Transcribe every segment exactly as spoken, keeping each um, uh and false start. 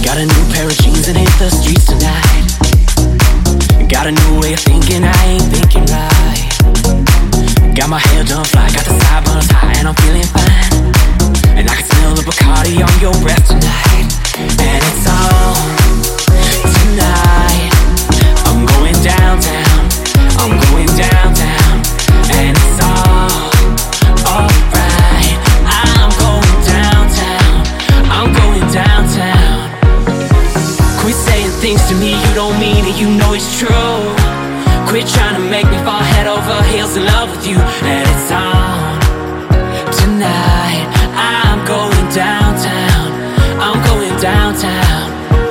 Got a new pair of jeans and hit the streets tonight. Got a new way of thinking, I ain't thinking right. Got my hair done fly, got the sideburns high, and I'm feeling fine. And I can smell the Bacardi on your breath tonight. And it's on tonight. I'm going downtown, I'm going downtown. And it's all alright. I'm going downtown, I'm going downtown. Quit saying things to me you don't mean it, you know it's true. Quit trying to make me fall head over heels in love with you. And it's on tonight. I'm going downtown, I'm going downtown.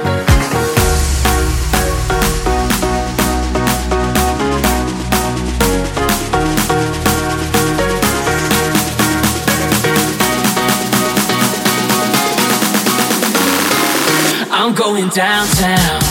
I'm going downtown.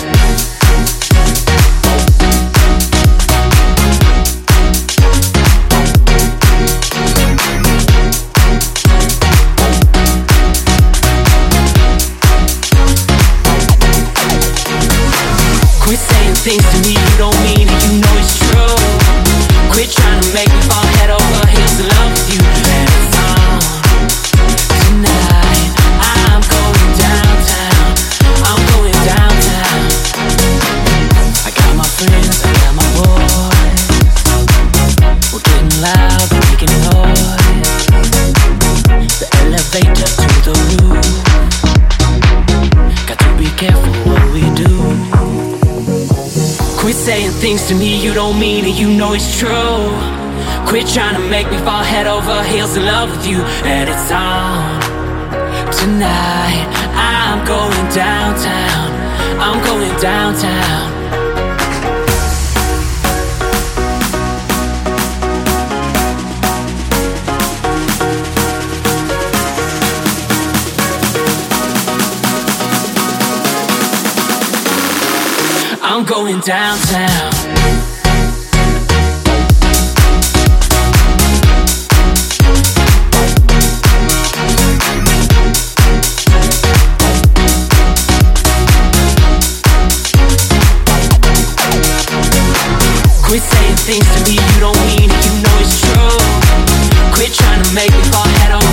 Quit saying things to me you don't mean it, you know it's true. Quit trying to make me fall head over heels in love with you. And it's on tonight. I'm going downtown, I'm going downtown. I got my friends, I got my boys. We're getting loud, we're making noise. The elevator to the roof. Got to be careful what we do. Quit saying things to me you don't mean it, you know it's true. Quit trying to make me fall head over heels in love with you. And it's on tonight. I'm going downtown, I'm going downtown. I'm going downtown. Quit saying things to me you don't mean it, you know it's true. Quit trying to make me fall head over